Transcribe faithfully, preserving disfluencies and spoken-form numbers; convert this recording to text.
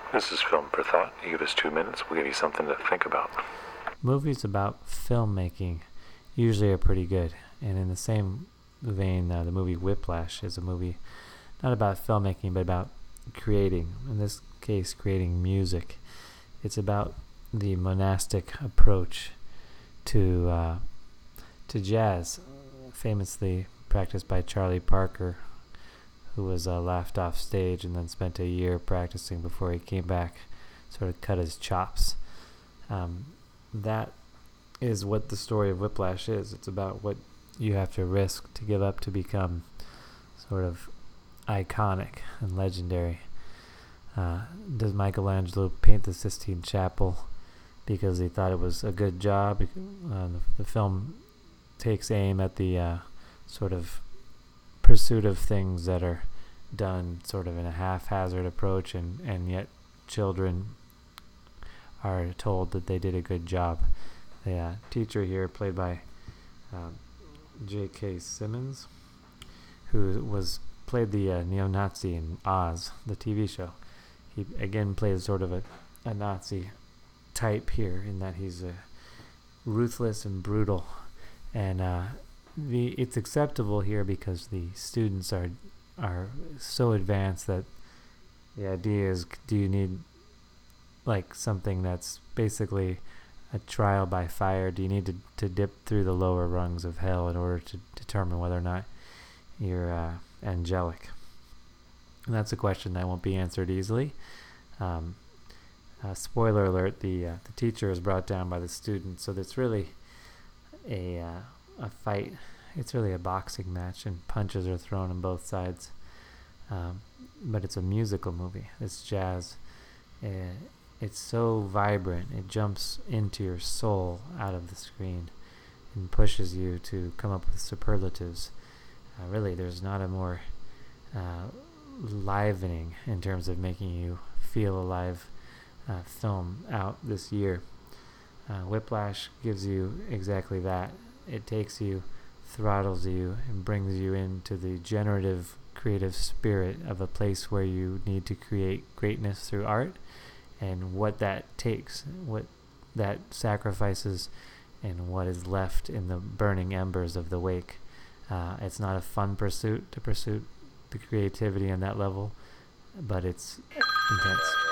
This is Film for Thought. You give us two minutes, we'll give you something to think about. Movies about filmmaking usually are pretty good. And in the same vein, uh, the movie Whiplash is a movie not about filmmaking, but about creating. In this case, creating music. It's about the monastic approach to uh, to jazz, famously practiced by Charlie Parker, who was uh, laughed off stage and then spent a year practicing before he came back, sort of cut his chops. Um, that is what the story of Whiplash is. It's about what you have to risk to give up to become sort of iconic and legendary. Uh, does Michelangelo paint the Sistine Chapel because he thought it was a good job? Uh, the, the film takes aim at the uh, sort of pursuit of things that are done sort of in a haphazard approach, and, and yet children are told that they did a good job. The uh, teacher here, played by uh, J K. Simmons, who was played the uh, neo-Nazi in Oz, the T V show. He again plays sort of a, a Nazi type here, in that he's uh, ruthless and brutal, and uh, the it's acceptable here because the students are are so advanced that the idea is, do you need like something that's basically a trial by fire? Do you need to, to dip through the lower rungs of hell in order to determine whether or not you're uh, angelic? And that's a question that won't be answered easily. Um, uh, spoiler alert, the uh, the teacher is brought down by the student, so it's really a uh, a fight. It's really a boxing match, and punches are thrown on both sides. Um, but it's a musical movie. It's jazz. Uh, it's so vibrant. It jumps into your soul out of the screen and pushes you to come up with superlatives. Uh, really, there's not a more uh, livening in terms of making you feel alive uh, film out this year. Uh, Whiplash gives you exactly that. It takes you, throttles you, and brings you into the generative, creative spirit of a place where you need to create greatness through art, and what that takes, what that sacrifices, and what is left in the burning embers of the wake. Uh, it's not a fun pursuit to pursue the creativity on that level, but it's intense.